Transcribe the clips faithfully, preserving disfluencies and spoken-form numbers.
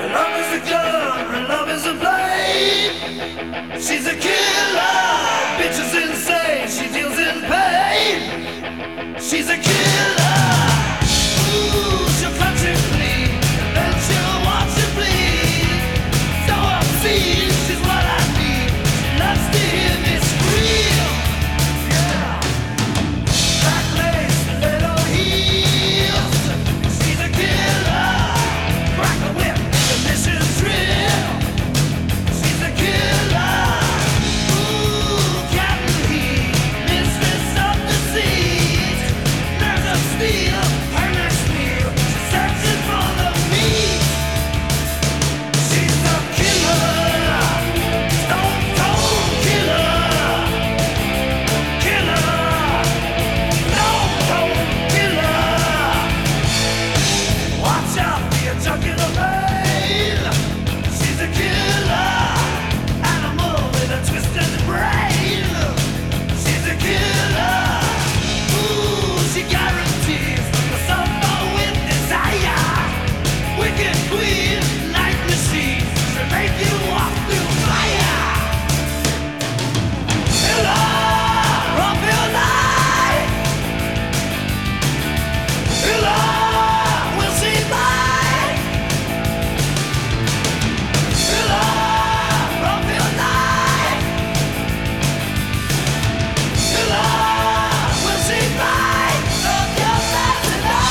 love is a gun, her love is a blade. She's a killer, bitch is insane, she deals in pain. She's a killer, ooh, she'll cut you clean, and then she'll watch you bleed. So obscene, she's what I need, she loves to hear me scream. Yeah, black lace, little heels. She's a killer, crack the whip, the mission's real. She's a killer, ooh, Captain Heat, mistress of the seas. Nerves of steel, her next meal, she's searching for the meat. She's a killer, stone cold killer, killer, stone cold killer. Watch out, be a junkie of pain. She's a killer, animal with a twisted brain. She's a killer, ooh, she guarantees the summer with desire. Wicked queen, night machine, she'll make you walk through fire. Killer of your life, killer will see mine. Killer of your life, killer will see mine. Of your life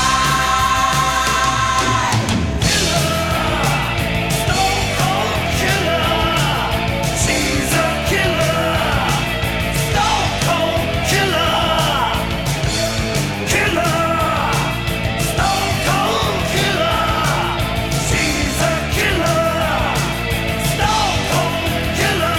tonight. Killer, stone cold killer. She's a killer, stone cold killer. Killer, stone cold killer. She's a killer, stone cold killer.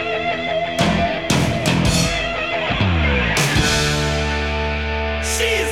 She's